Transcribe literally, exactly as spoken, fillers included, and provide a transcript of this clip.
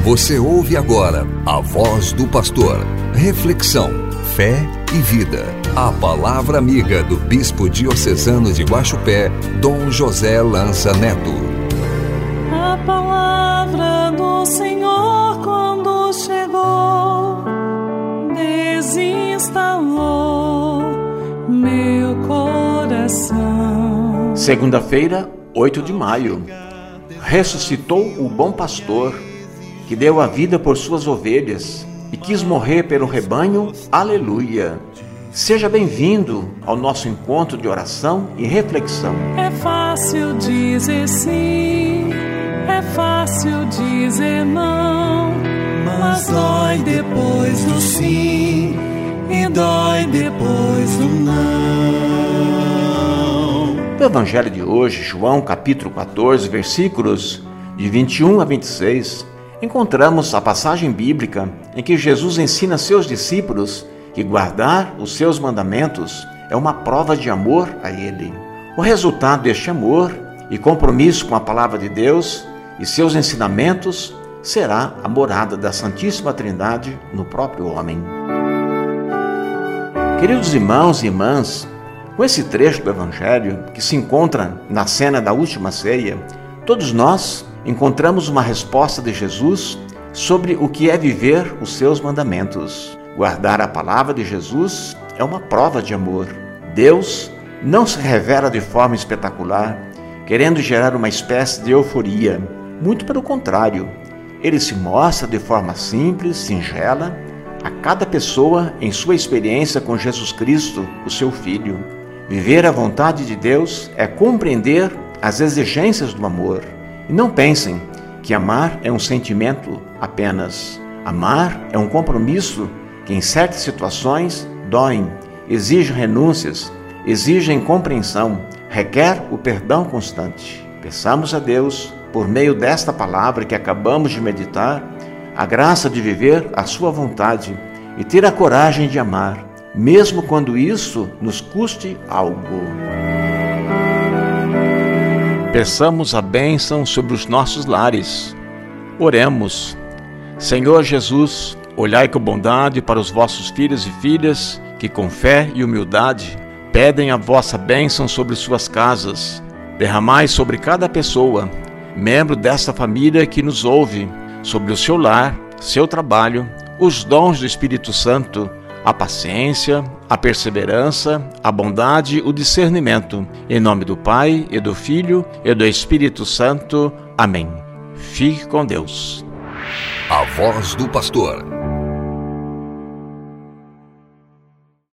Você ouve agora a voz do pastor. Reflexão, fé e vida. A palavra amiga do bispo diocesano de Guaxupé, Dom José Lança Neto. A palavra do Senhor quando chegou, desinstalou meu coração. Segunda-feira, oito de maio. Ressuscitou o bom pastor, que deu a vida por suas ovelhas e quis morrer pelo rebanho. Aleluia! Seja bem-vindo ao nosso encontro de oração e reflexão. É fácil dizer sim, é fácil dizer não, mas dói depois do sim e dói depois do não. No Evangelho de hoje, João capítulo quatorze, versículos de vinte e um a vinte e seis, encontramos a passagem bíblica em que Jesus ensina a seus discípulos que guardar os seus mandamentos é uma prova de amor a Ele. O resultado deste amor e compromisso com a palavra de Deus e seus ensinamentos será a morada da Santíssima Trindade no próprio homem. Queridos irmãos e irmãs, com esse trecho do Evangelho, que se encontra na cena da última ceia, todos nós encontramos uma resposta de Jesus sobre o que é viver os seus mandamentos. Guardar a palavra de Jesus é uma prova de amor. Deus não se revela de forma espetacular, querendo gerar uma espécie de euforia. Muito pelo contrário, Ele se mostra de forma simples, singela, a cada pessoa em sua experiência com Jesus Cristo, o seu Filho. Viver a vontade de Deus é compreender as exigências do amor. E não pensem que amar é um sentimento apenas. Amar é um compromisso que em certas situações doem, exigem renúncias, exigem compreensão, requer o perdão constante. Peçamos a Deus, por meio desta palavra que acabamos de meditar, a graça de viver a sua vontade e ter a coragem de amar, mesmo quando isso nos custe algo. Peçamos a bênção sobre os nossos lares. Oremos. Senhor Jesus, olhai com bondade para os vossos filhos e filhas que com fé e humildade pedem a vossa bênção sobre suas casas. Derramai sobre cada pessoa, membro desta família que nos ouve, sobre o seu lar, seu trabalho, os dons do Espírito Santo, a paciência, a perseverança, a bondade, o discernimento. Em nome do Pai, e do Filho, e do Espírito Santo. Amém. Fique com Deus. A voz do pastor.